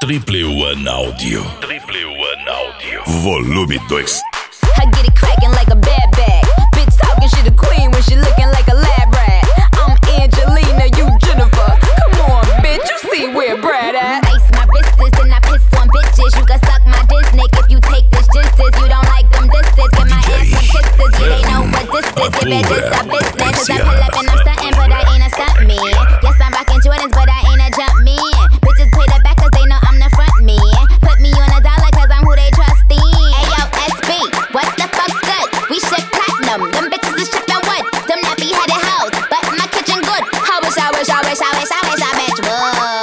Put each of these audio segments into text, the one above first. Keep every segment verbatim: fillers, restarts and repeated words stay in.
Triple One Áudio. Triple One Áudio. Volume dois. I get it cracking like a bad bag. Bitch talking shit a queen when she looking like a lab rat. I'm Angelina, you Jennifer. Come on, bitch, you see where Brad at? Ice my wrists and I piss on bitches. You can suck my Disney if you take this justice. You don't like them disses, get my ass some kisses. You ain't know what this is, if it is a business. Cause I pull up and I'm stuntin', but I ain't a stunt man. Yes, I'm rockin' Jordans, but I ain't a jump man. Bitches play the back cause they know I'm the front man. Put me on a dollar cause I'm who they trust in. Ayo, S B, what the fuck's good? We ship platinum, them bitches is shipping wood. Them nappy headed hoes, but my kitchen good. I wish, I wish, I wish, I wish, I wish I bitch would.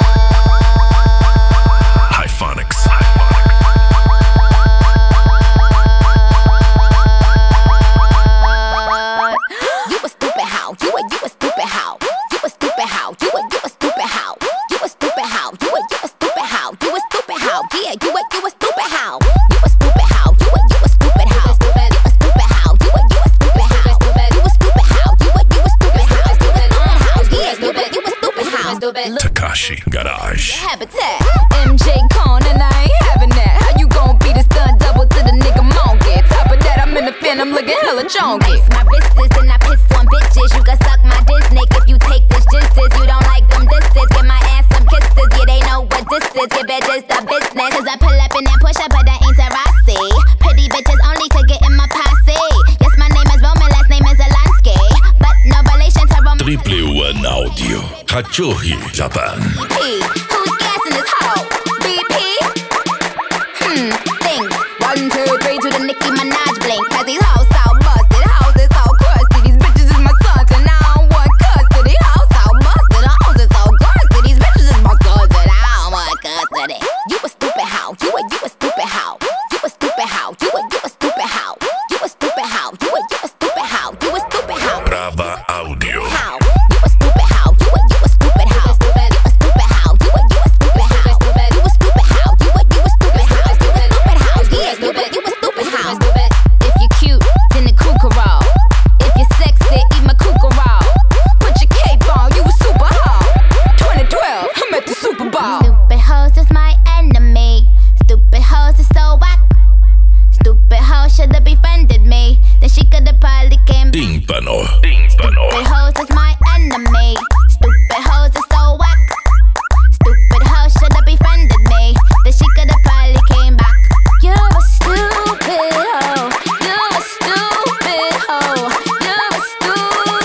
Hyphonics. You a stupid how? You a you a stupid how? You a stupid how? You a you a stupid how? You a stupid how? You a you a stupid how? You a stupid how? Yeah, you a you a stupid how? You a stupid how? You a you a stupid how? You a stupid how? You a you a stupid how? You a stupid how? You a you a stupid how? You a stupid how? Yeah, you a you a stupid how? Takashi Garage. Habitat M J Con and I ain't having that. How you gon' be the stunt double to the nigga monkey? Top of that, I'm in the phantom looking hella chonky. Ice my wrists and I piss on bitches. You can suck my Disney if you take this justice. You don't like them disses, get my ass some kisses. Yeah, they know what this is, give it just a business. Cause I pull up in that push up, but I ain't Tarasi. Pretty bitches only could get in my posse. Yes, my name is Roman, last name is Zelensky, but no relation to Roman. Triple One Áudio. Hachohi, Japan. B P, who's gassing this hoe? B P? Hmm, things. One, two, three to the Nicki Minaj blink. Cause these hoes so busted, hoes is so crusty. These bitches is my sons and I don't want custody. Hoes so busted, the hoes is so crusty. These bitches is my sons and I don't want custody. You a stupid how? You a you a stupid how? You a stupid how? You a you a stupid how? You a stupid how? You a you a stupid how? You a stupid how? Brava Áudio. How? You a stupid how? You a you a stupid how? You a stupid how? You a you a stupid how? You a stupid how? You a you a stupid how? You a stupid how? Yeah, stupid. You a stupid how? If you cute, then the kookaroo. If you sexy, eat my kookaroo. Put your cape on, you a super hoe. twenty twelve, I'm at the Super Bowl. Stupid hoes is my enemy. Stupid hoes is so whack. Stupid hoe should've befriended me. Then she could've probably came. Tímpano. Stupid Tímpano. hoes is my enemy. Stupid hoes is so whack. Stupid hoe should've befriended me. Then she could've probably came back. You're a stupid hoe. You're a stupid hoe. You're a stupid.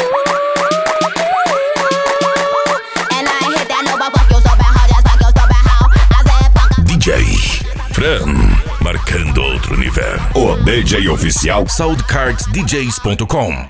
And I hit that no, but fuck you so bad, how just fuck you so bad, how I said fuck up. D J Fran. Marcando outro nível. O D J oficial soundcards d js ponto com.